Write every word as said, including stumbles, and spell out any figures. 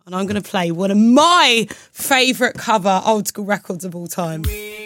and I'm going to play one of my favourite cover old school records of all time.